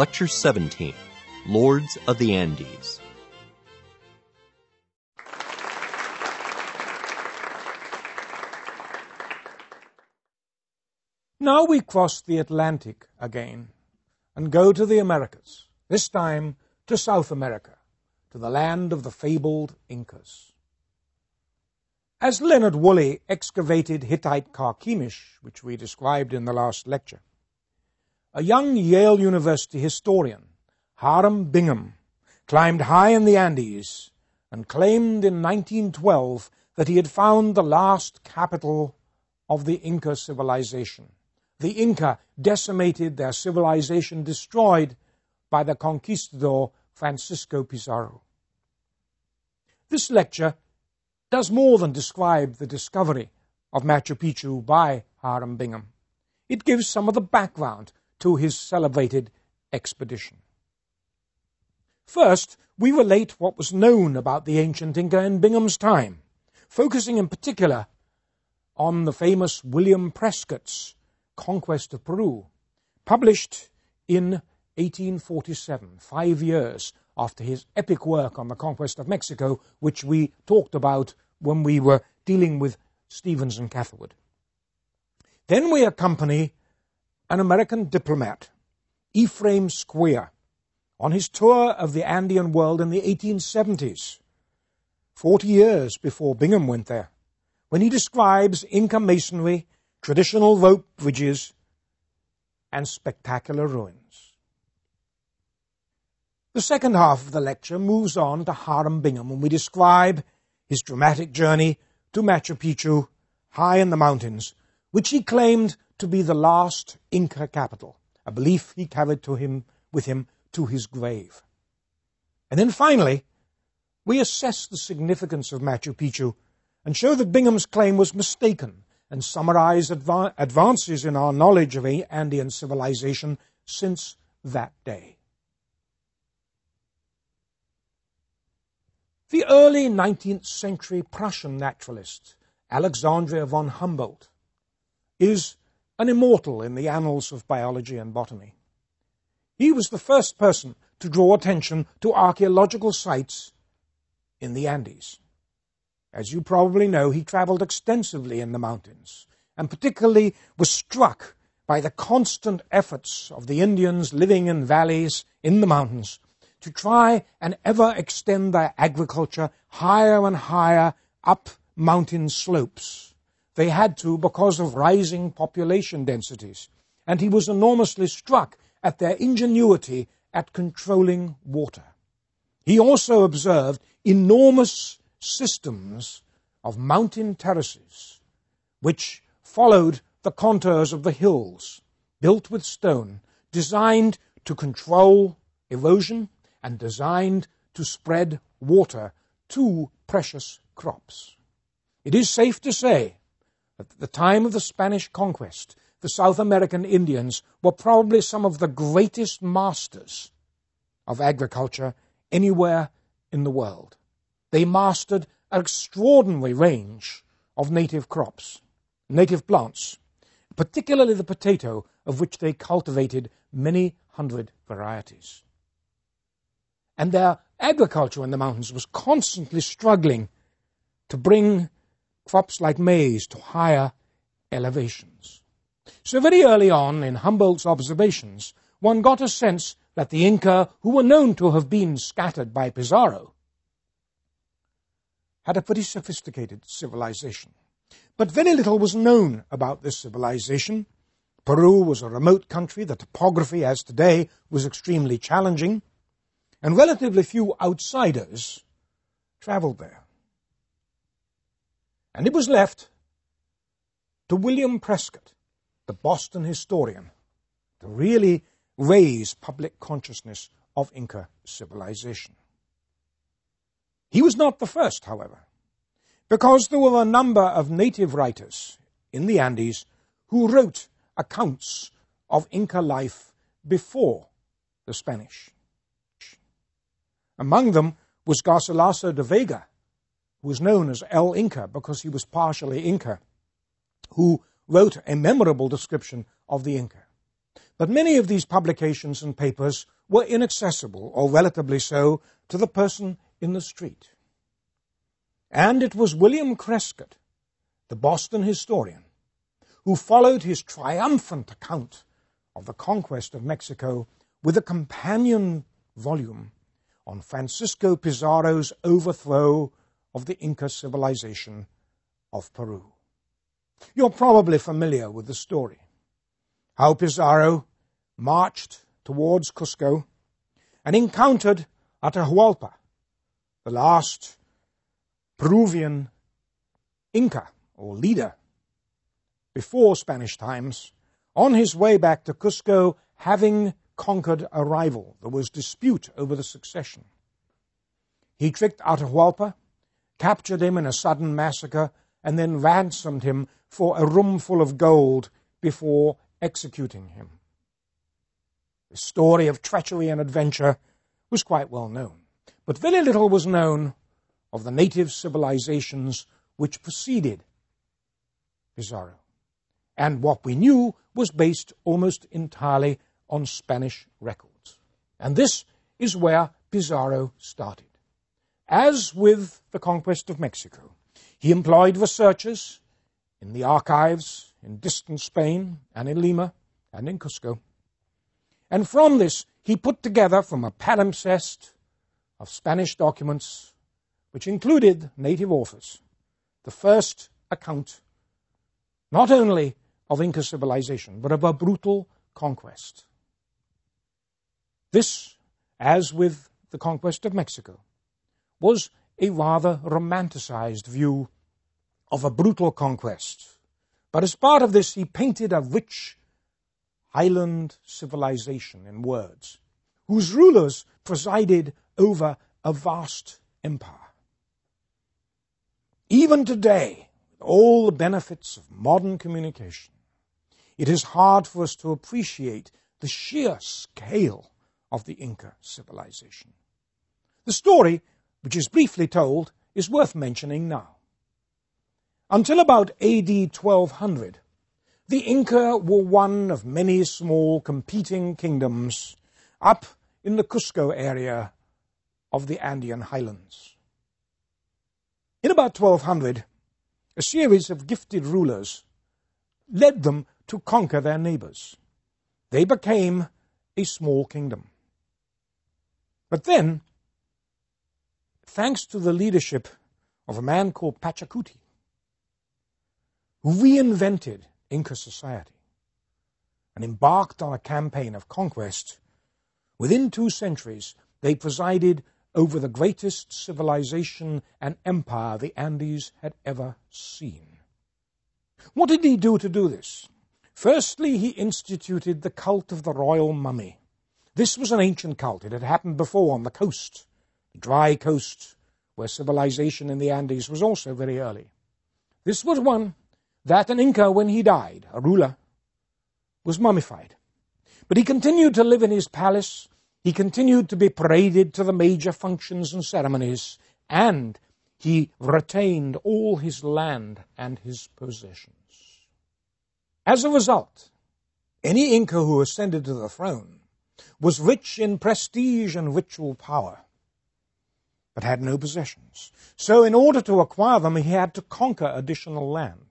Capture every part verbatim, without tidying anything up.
Lecture seventeen, Lords of the Andes. Now we cross the Atlantic again and go to the Americas, this time to South America, to the land of the fabled Incas. As Leonard Woolley excavated Hittite Carchemish, which we described in the last lecture, a young Yale University historian, Hiram Bingham, climbed high in the Andes and claimed in nineteen twelve that he had found the last capital of the Inca civilization. The Inca decimated, their civilization destroyed by the conquistador Francisco Pizarro. This lecture does more than describe the discovery of Machu Picchu by Hiram Bingham. It gives some of the background to his celebrated expedition. First, we relate what was known about the ancient Inca in Bingham's time, focusing in particular on the famous William Prescott's Conquest of Peru, published in eighteen forty-seven, five years after his epic work on the conquest of Mexico, which we talked about when we were dealing with Stevens and Catherwood. Then we accompany an American diplomat, Ephraim Square, on his tour of the Andean world in the eighteen seventies, forty years before Bingham went there, when he describes Inca masonry, traditional rope bridges, and spectacular ruins. The second half of the lecture moves on to Hiram Bingham when we describe his dramatic journey to Machu Picchu, high in the mountains, which he claimed to be the last Inca capital, a belief he carried to him with him to his grave. And then finally, we assess the significance of Machu Picchu and show that Bingham's claim was mistaken, and summarize adva- advances in our knowledge of Andean civilization since that day. The early nineteenth century Prussian naturalist, Alexander von Humboldt, is an immortal in the annals of biology and botany. He was the first person to draw attention to archaeological sites in the Andes. As you probably know, he traveled extensively in the mountains, and particularly was struck by the constant efforts of the Indians living in valleys in the mountains to try and ever extend their agriculture higher and higher up mountain slopes. They had to because of rising population densities, and he was enormously struck at their ingenuity at controlling water. He also observed enormous systems of mountain terraces which followed the contours of the hills, built with stone, designed to control erosion and designed to spread water to precious crops. It is safe to say that at the time of the Spanish conquest, the South American Indians were probably some of the greatest masters of agriculture anywhere in the world. They mastered an extraordinary range of native crops, native plants, particularly the potato, of which they cultivated many hundred varieties. And their agriculture in the mountains was constantly struggling to bring crops like maize to higher elevations. So very early on in Humboldt's observations, one got a sense that the Inca, who were known to have been scattered by Pizarro, had a pretty sophisticated civilization. But very little was known about this civilization. Peru was a remote country. The topography, as today, was extremely challenging, and relatively few outsiders traveled there. And it was left to William Prescott, the Boston historian, to really raise public consciousness of Inca civilization. He was not the first, however, because there were a number of native writers in the Andes who wrote accounts of Inca life before the Spanish. Among them was Garcilaso de Vega, who was known as El Inca because he was partially Inca, who wrote a memorable description of the Inca. But many of these publications and papers were inaccessible, or relatively so, to the person in the street. And it was William Crescott, the Boston historian, who followed his triumphant account of the conquest of Mexico with a companion volume on Francisco Pizarro's overthrow of the Inca civilization of Peru. You're probably familiar with the story. How Pizarro marched towards Cusco and encountered Atahualpa, the last Peruvian Inca or leader before Spanish times, on his way back to Cusco, having conquered a rival. There was dispute over the succession. He tricked Atahualpa, captured him in a sudden massacre, and then ransomed him for a room full of gold before executing him. The story of treachery and adventure was quite well known, but very little was known of the native civilizations which preceded Pizarro. And what we knew was based almost entirely on Spanish records. And this is where Pizarro started. As with the conquest of Mexico, he employed researchers in the archives in distant Spain and in Lima and in Cusco. And from this, he put together from a palimpsest of Spanish documents, which included native authors, the first account not only of Inca civilization, but of a brutal conquest. This, as with the conquest of Mexico, was a rather romanticized view of a brutal conquest. But as part of this, he painted a rich highland civilization in words, whose rulers presided over a vast empire. Even today, with all the benefits of modern communication, it is hard for us to appreciate the sheer scale of the Inca civilization. The story, which is briefly told, is worth mentioning now. Until about A D twelve hundred, the Inca were one of many small competing kingdoms up in the Cusco area of the Andean highlands. In about twelve hundred, a series of gifted rulers led them to conquer their neighbors. They became a small kingdom. But then, thanks to the leadership of a man called Pachacuti, who reinvented Inca society and embarked on a campaign of conquest, within two centuries they presided over the greatest civilization and empire the Andes had ever seen. What did he do to do this? Firstly, he instituted the cult of the royal mummy. This was an ancient cult. It had happened before on the coast, the dry coast, where civilization in the Andes was also very early. This was one that an Inca, when he died, a ruler, was mummified. But he continued to live in his palace. He continued to be paraded to the major functions and ceremonies, and he retained all his land and his possessions. As a result, any Inca who ascended to the throne was rich in prestige and ritual power, but had no possessions. So in order to acquire them, he had to conquer additional land.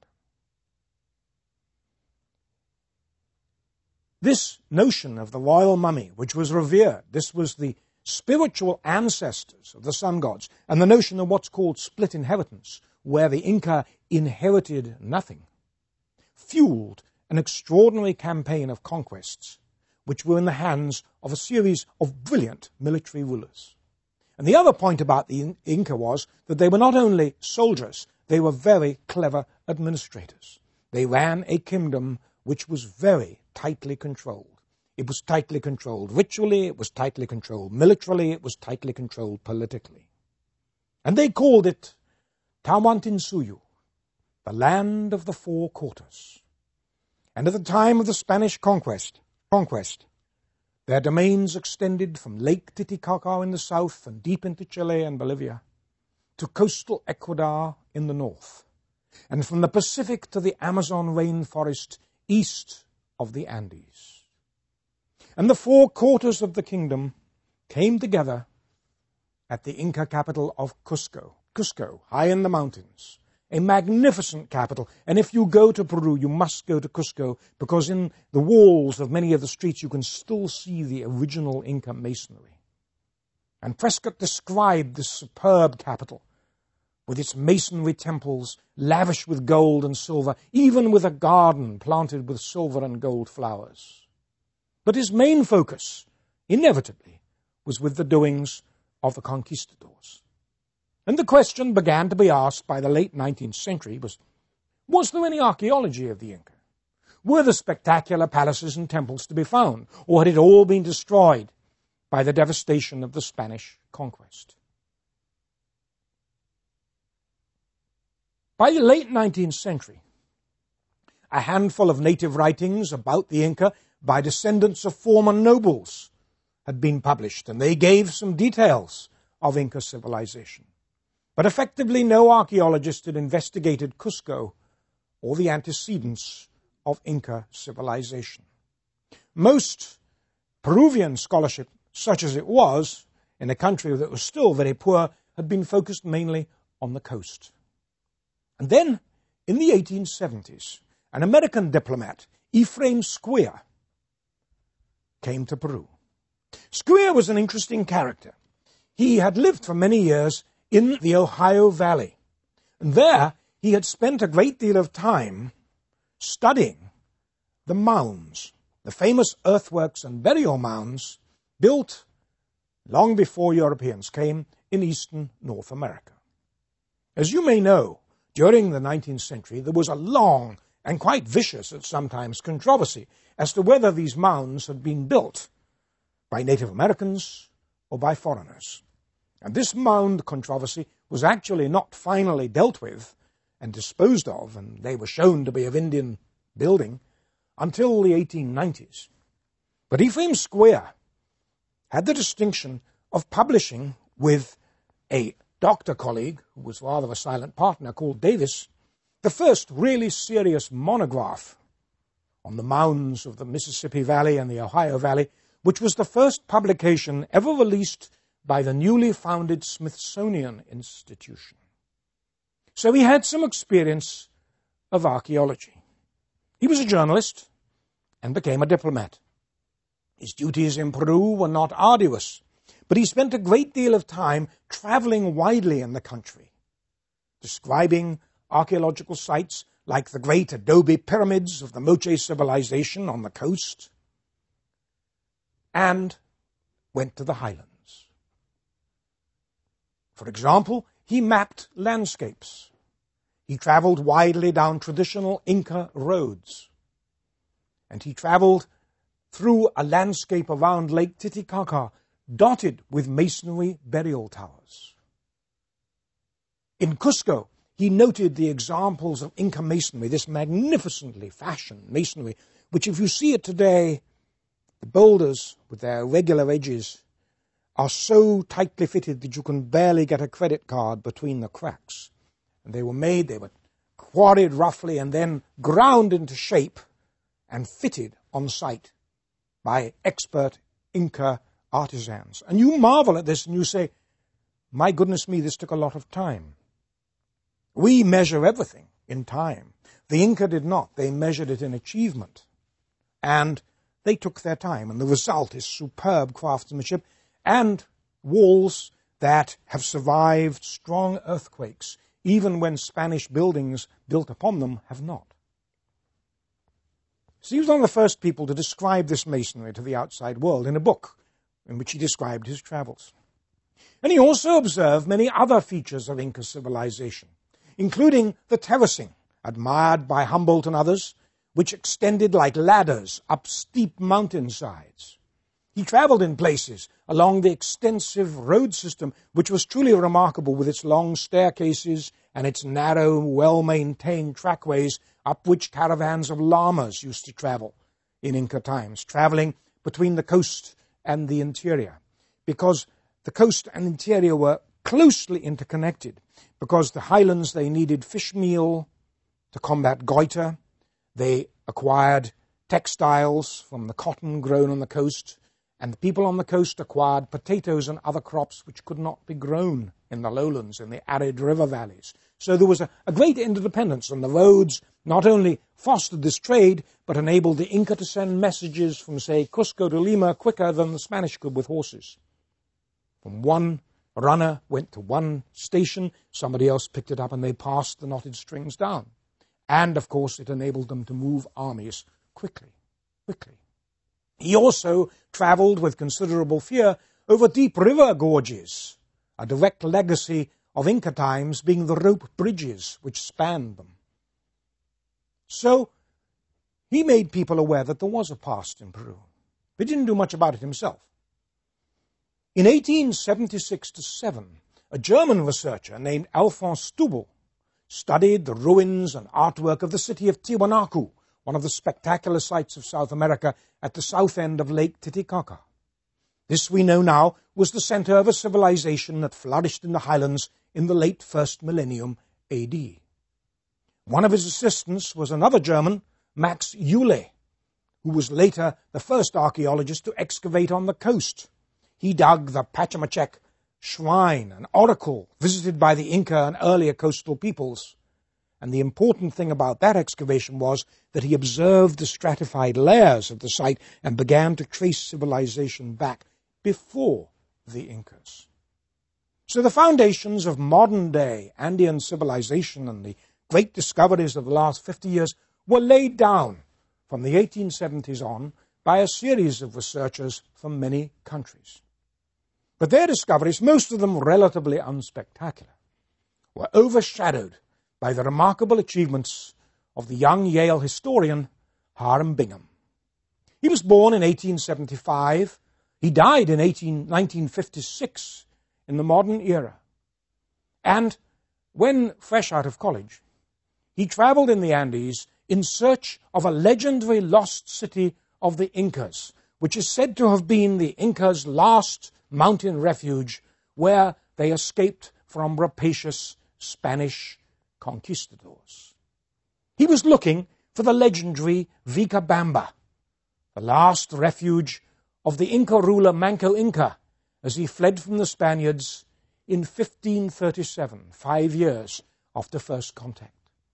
This notion of the royal mummy, which was revered, this was the spiritual ancestors of the sun gods, and the notion of what's called split inheritance, where the Inca inherited nothing, fueled an extraordinary campaign of conquests, which were in the hands of a series of brilliant military rulers. And the other point about the Inca was that they were not only soldiers, they were very clever administrators. They ran a kingdom which was very tightly controlled. It was tightly controlled ritually, it was tightly controlled militarily, it was tightly controlled politically. And they called it Tawantinsuyu, the land of the four quarters. And at the time of the Spanish conquest, conquest, their domains extended from Lake Titicaca in the south and deep into Chile and Bolivia to coastal Ecuador in the north, and from the Pacific to the Amazon rainforest east of the Andes. and the four quarters of the kingdom came together at the Inca capital of Cusco. Cusco, high in the mountains, a magnificent capital. And if you go to Peru, you must go to Cusco, because in the walls of many of the streets you can still see the original Inca masonry. And Prescott described this superb capital with its masonry temples lavish with gold and silver, even with a garden planted with silver and gold flowers. But his main focus, inevitably, was with the doings of the conquistadors. And the question began to be asked by the late nineteenth century was, was there any archaeology of the Inca? Were the spectacular palaces and temples to be found, or had it all been destroyed by the devastation of the Spanish conquest? By the late nineteenth century, a handful of native writings about the Inca by descendants of former nobles had been published, and they gave some details of Inca civilization. But effectively, no archaeologist had investigated Cusco or the antecedents of Inca civilization. Most Peruvian scholarship, such as it was, in a country that was still very poor, had been focused mainly on the coast. And then, in the eighteen seventies, an American diplomat, Ephraim Square, came to Peru. Square was an interesting character. He had lived for many years in the Ohio Valley, and there he had spent a great deal of time studying the mounds, the famous earthworks and burial mounds built long before Europeans came in eastern North America. As you may know, during the nineteenth century, there was a long and quite vicious at sometimes controversy as to whether these mounds had been built by Native Americans or by foreigners. And this mound controversy was actually not finally dealt with and disposed of, and they were shown to be of Indian building, until the eighteen nineties. But Ephraim Square had the distinction of publishing with a doctor colleague, who was rather a silent partner, called Davis, the first really serious monograph on the mounds of the Mississippi Valley and the Ohio Valley, which was the first publication ever released by the newly founded Smithsonian Institution. So he had some experience of archaeology. He was a journalist and became a diplomat. His duties in Peru were not arduous, but he spent a great deal of time traveling widely in the country, describing archaeological sites like the great adobe pyramids of the Moche civilization on the coast, and went to the highlands. For example, he mapped landscapes. He traveled widely down traditional Inca roads, and he traveled through a landscape around Lake Titicaca, dotted with masonry burial towers. In Cusco, he noted the examples of Inca masonry, this magnificently fashioned masonry, which if you see it today, the boulders with their irregular edges are so tightly fitted that you can barely get a credit card between the cracks. And they were made, they were quarried roughly and then ground into shape and fitted on site by expert Inca artisans. And you marvel at this and you say, my goodness me, this took a lot of time. We measure everything in time. The Inca did not. They measured it in achievement. And they took their time. And the result is superb craftsmanship and walls that have survived strong earthquakes, even when Spanish buildings built upon them have not. So he was one of the first people to describe this masonry to the outside world in a book in which he described his travels. And he also observed many other features of Inca civilization, including the terracing, admired by Humboldt and others, which extended like ladders up steep mountainsides. He traveled in places along the extensive road system, which was truly remarkable with its long staircases and its narrow, well-maintained trackways up which caravans of llamas used to travel in Inca times, traveling between the coast and the interior, because the coast and interior were closely interconnected, because the highlands, they needed fish meal to combat goiter. They acquired textiles from the cotton grown on the coast, and the people on the coast acquired potatoes and other crops which could not be grown in the lowlands, in the arid river valleys. So there was a, a great interdependence, and the roads not only fostered this trade, but enabled the Inca to send messages from, say, Cusco to Lima quicker than the Spanish could with horses. From one runner went to one station, somebody else picked it up, and they passed the knotted strings down. And, of course, it enabled them to move armies quickly, quickly. He also traveled with considerable fear over deep river gorges, a direct legacy of Inca times being the rope bridges which spanned them. So he made people aware that there was a past in Peru. He didn't do much about it himself. In eighteen seventy-six to seven, a German researcher named Alphonse Stubel studied the ruins and artwork of the city of Tiwanaku, one of the spectacular sights of South America at the south end of Lake Titicaca. This, we know now, was the center of a civilization that flourished in the highlands in the late first millennium A D. One of his assistants was another German, Max Euler, who was later the first archaeologist to excavate on the coast. He dug the Pachacamac shrine, an oracle visited by the Inca and earlier coastal peoples. And the important thing about that excavation was that he observed the stratified layers of the site and began to trace civilization back before the Incas. So the foundations of modern-day Andean civilization and the great discoveries of the last fifty years were laid down from the eighteen seventies on by a series of researchers from many countries. But their discoveries, most of them relatively unspectacular, were overshadowed by the remarkable achievements of the young Yale historian Hiram Bingham. He was born in eighteen seventy-five. He died in nineteen fifty-six in the modern era. And when fresh out of college, he traveled in the Andes in search of a legendary lost city of the Incas, which is said to have been the Incas' last mountain refuge where they escaped from rapacious Spanish conquistadors. He was looking for the legendary Vilcabamba, the last refuge of the Inca ruler Manco Inca as he fled from the Spaniards in fifteen thirty-seven, five years after first contact.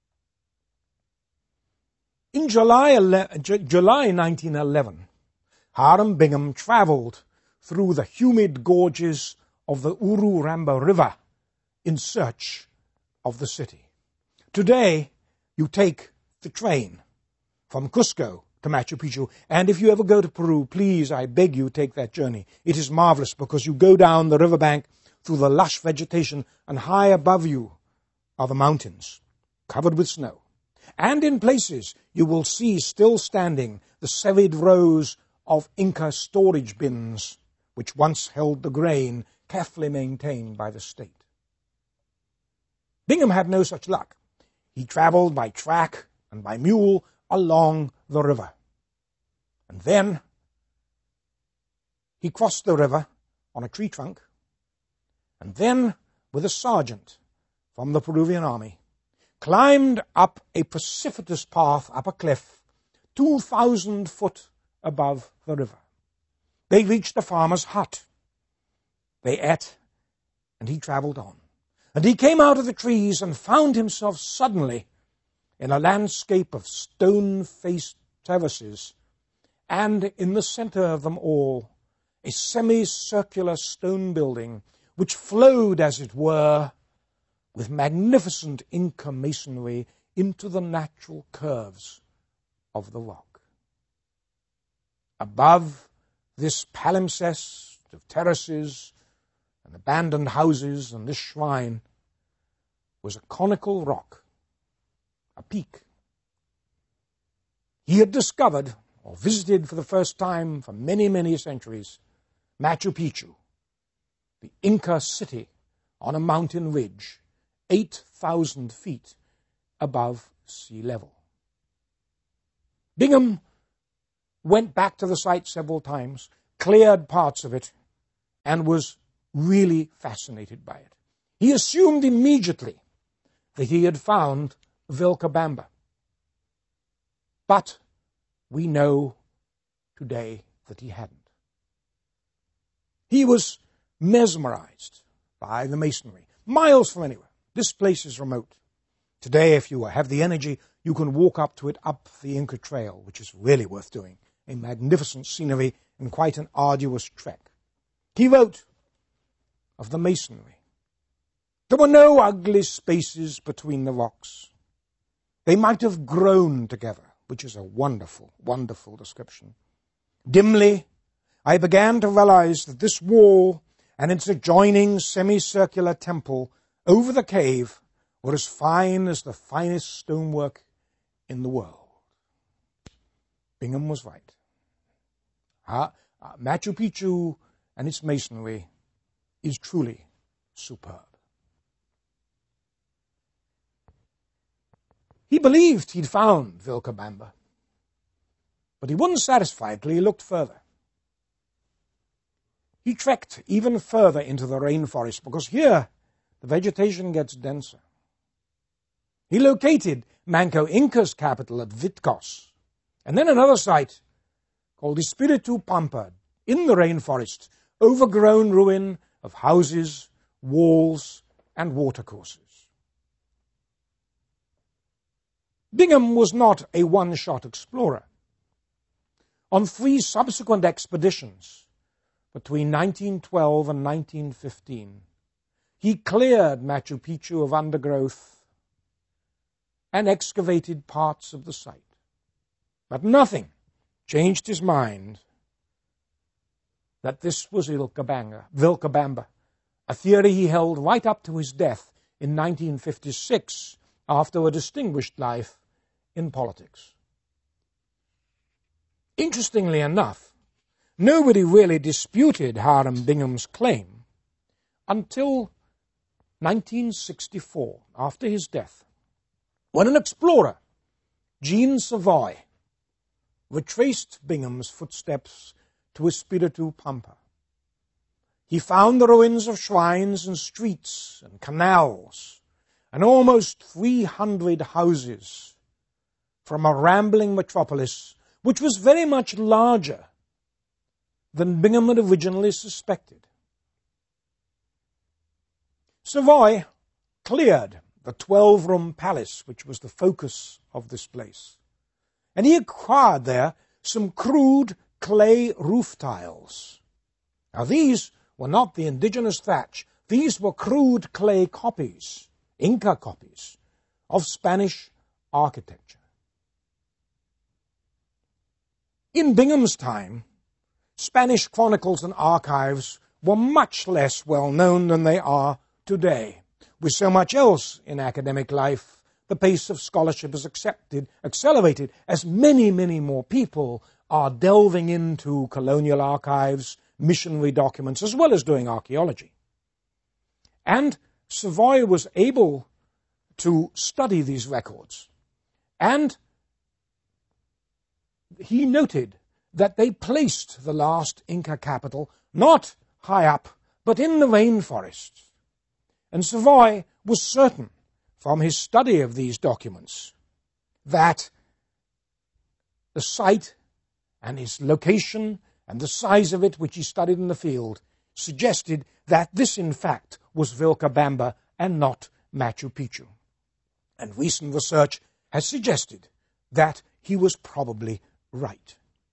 In July, July nineteen eleven, Hiram Bingham traveled through the humid gorges of the Urubamba River in search of the city. Today, you take the train from Cusco to Machu Picchu, and if you ever go to Peru, please, I beg you, take that journey. It is marvelous because you go down the riverbank through the lush vegetation, and high above you are the mountains, covered with snow. And in places, you will see still standing the serried rows of Inca storage bins, which once held the grain carefully maintained by the state. Bingham had no such luck. He traveled by track and by mule along the river. And then he crossed the river on a tree trunk, and then, with a sergeant from the Peruvian army, climbed up a precipitous path up a cliff two thousand foot above the river. They reached a farmer's hut. They ate, and he traveled on. And he came out of the trees and found himself suddenly in a landscape of stone-faced terraces, and in the center of them all, a semicircular stone building which flowed, as it were, with magnificent Inca masonry into the natural curves of the rock. Above this palimpsest of terraces and abandoned houses and this shrine was a conical rock, a peak. He had discovered, or visited for the first time for many, many centuries, Machu Picchu, the Inca city on a mountain ridge, eight thousand feet above sea level. Bingham went back to the site several times, cleared parts of it, and was really fascinated by it. He assumed immediately that he had found Vilcabamba. But we know today that he hadn't. He was mesmerized by the masonry, miles from anywhere. This place is remote. Today, if you have the energy, you can walk up to it up the Inca Trail, which is really worth doing. A magnificent scenery and quite an arduous trek. He wrote of the masonry. There were no ugly spaces between the rocks. They might have grown together, which is a wonderful, wonderful description. Dimly, I began to realize that this wall and its adjoining semicircular temple over the cave were as fine as the finest stonework in the world. Bingham was right. Uh, uh, Machu Picchu and its masonry is truly superb. He believed he'd found Vilcabamba, but he wasn't satisfied till he looked further. He trekked even further into the rainforest because here the vegetation gets denser. He located Manco Inca's capital at Vitkos, and then another site called Espiritu Pampa in the rainforest, overgrown ruin of houses, walls, and watercourses. Bingham was not a one-shot explorer. On three subsequent expeditions between nineteen twelve and nineteen fifteen, he cleared Machu Picchu of undergrowth and excavated parts of the site. But nothing changed his mind that this was Vilcabamba, Vilcabamba, a theory he held right up to his death in nineteen fifty-six after a distinguished life in politics. Interestingly enough, nobody really disputed Hiram Bingham's claim until nineteen sixty-four, after his death, when an explorer, Jean Savoy, retraced Bingham's footsteps to Espiritu Pampa. He found the ruins of shrines and streets and canals and almost three hundred houses from a rambling metropolis which was very much larger than Bingham had originally suspected. Savoy cleared the twelve-room palace which was the focus of this place, and he acquired there some crude clay roof tiles. Now these were not the indigenous thatch. These were crude clay copies, Inca copies, of Spanish architecture. In Bingham's time, Spanish chronicles and archives were much less well known than they are today. With so much else in academic life, the pace of scholarship is accepted, accelerated as many, many more people are delving into colonial archives, missionary documents, as well as doing archaeology. And Savoy was able to study these records. And he noted that they placed the last Inca capital not high up, but in the rainforest. And Savoy was certain, from his study of these documents, that the site and its location and the size of it, which he studied in the field, suggested that this, in fact, was Vilcabamba and not Machu Picchu. And recent research has suggested that he was probably right.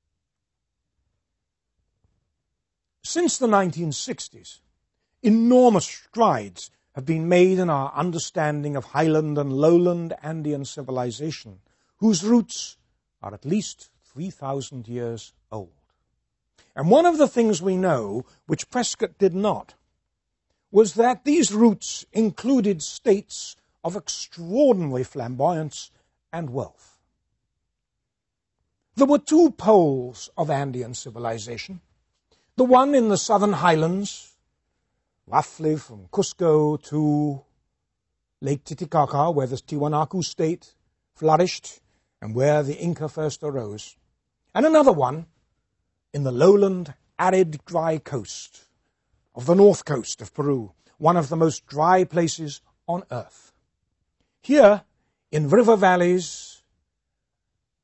Since the nineteen sixties, enormous strides have been made in our understanding of highland and lowland Andean civilization, whose roots are at least three thousand years old. And one of the things we know, which Prescott did not, was that these roots included states of extraordinary flamboyance and wealth. There were two poles of Andean civilization, the one in the southern highlands, roughly from Cusco to Lake Titicaca, where the Tiwanaku state flourished and where the Inca first arose, and another one in the lowland, arid, dry coast of the north coast of Peru, one of the most dry places on earth. Here, in river valleys,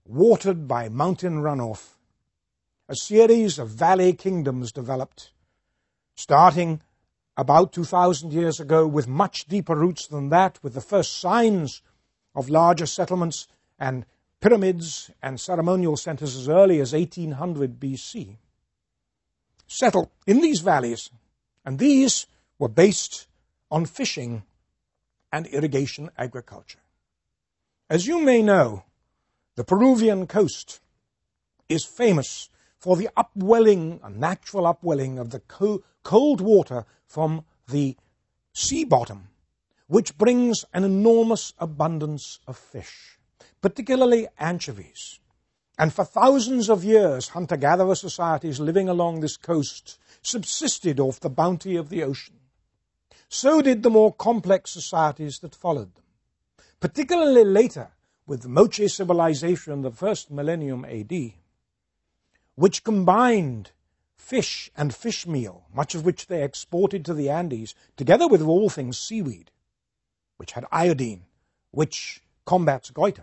watered by mountain runoff, a series of valley kingdoms developed, starting about two thousand years ago with much deeper roots than that, with the first signs of larger settlements and pyramids and ceremonial centers as early as eighteen hundred B C. Settled in these valleys, and these were based on fishing and irrigation agriculture. As you may know, the Peruvian coast is famous for the upwelling, a natural upwelling of the co- cold water from the sea bottom, which brings an enormous abundance of fish, particularly anchovies. And for thousands of years, hunter-gatherer societies living along this coast subsisted off the bounty of the ocean. So did the more complex societies that followed them. Particularly later, with the Moche civilization in the first millennium A D, which combined fish and fish meal, much of which they exported to the Andes, together with all things seaweed, which had iodine, which combats goiter.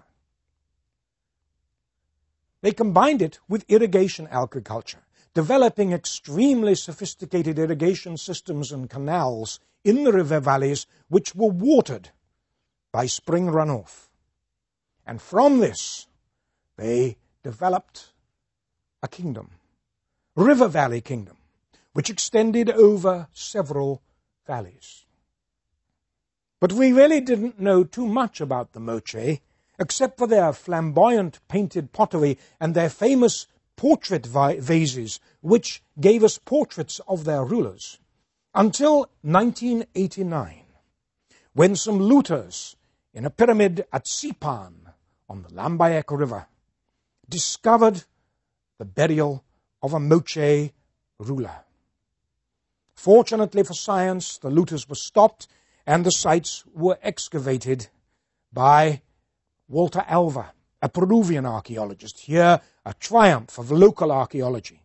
They combined it with irrigation agriculture, developing extremely sophisticated irrigation systems and canals in the river valleys, which were watered by spring runoff. And from this, they developed a kingdom, River Valley Kingdom, which extended over several valleys. But we really didn't know too much about the Moche, except for their flamboyant painted pottery and their famous portrait vases, which gave us portraits of their rulers, until nineteen eighty-nine, when some looters in a pyramid at Sipan on the Lambayeque River discovered the burial of a Moche ruler. Fortunately for science, the looters were stopped and the sites were excavated by Walter Alva, a Peruvian archaeologist, here a triumph of local archaeology.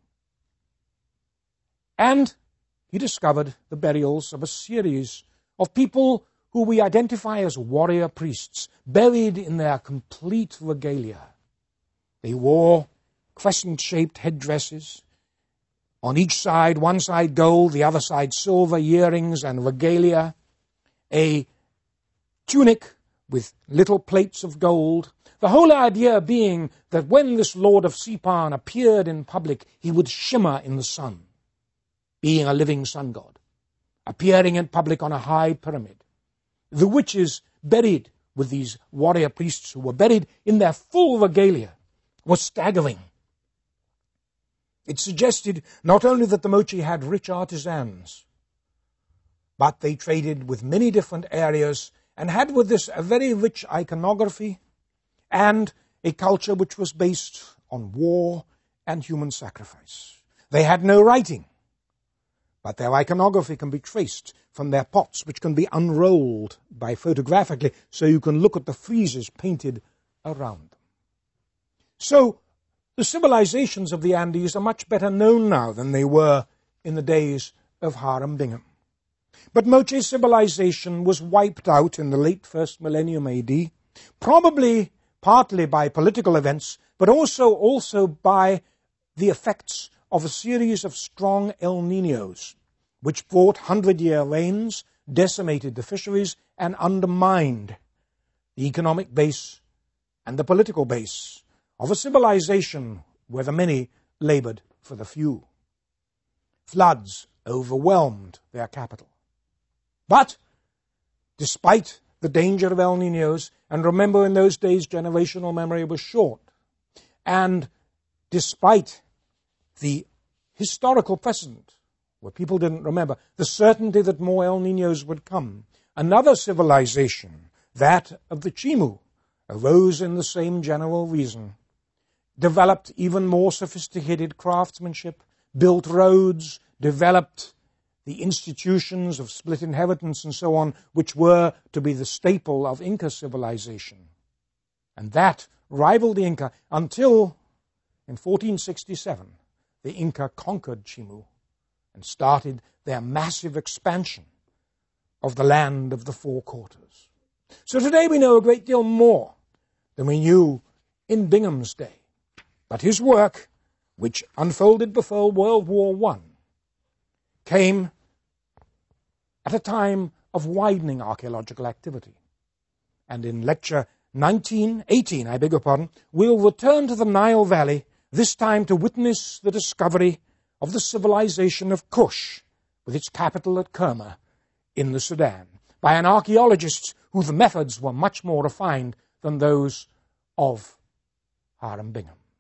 And he discovered the burials of a series of people who we identify as warrior priests, buried in their complete regalia. They wore crescent-shaped headdresses, on each side, one side gold, the other side silver, earrings and regalia, a tunic with little plates of gold, the whole idea being that when this Lord of Sipan appeared in public, he would shimmer in the sun, being a living sun god, appearing in public on a high pyramid. The witches buried with these warrior priests, who were buried in their full regalia, were staggering. It suggested not only that the Moche had rich artisans, but they traded with many different areas and had with this a very rich iconography and a culture which was based on war and human sacrifice. They had no writing, but their iconography can be traced from their pots, which can be unrolled by photographically, so you can look at the friezes painted around them. So, the civilizations of the Andes are much better known now than they were in the days of Hiram Bingham. But Moche civilization was wiped out in the late first millennium A D, probably partly by political events, but also, also by the effects of a series of strong El Niños, which brought hundred-year rains, decimated the fisheries, and undermined the economic base and the political base of a civilization where the many labored for the few. Floods overwhelmed their capital. But, despite the danger of El Niños, and remember in those days generational memory was short, and despite the historical precedent, where people didn't remember, the certainty that more El Niños would come, another civilization, that of the Chimu, arose in the same general reason, developed even more sophisticated craftsmanship, built roads, developed the institutions of split inheritance and so on, which were to be the staple of Inca civilization. And that rivaled the Inca until, in fourteen sixty-seven, the Inca conquered Chimu and started their massive expansion of the land of the Four Quarters. So today we know a great deal more than we knew in Bingham's day, but his work, which unfolded before World War One, came at a time of widening archaeological activity. And in lecture nineteen, eighteen, I beg your pardon, we'll return to the Nile Valley, this time to witness the discovery of the civilization of Kush, with its capital at Kerma in the Sudan, by an archaeologist whose methods were much more refined than those of Hiram Bingham.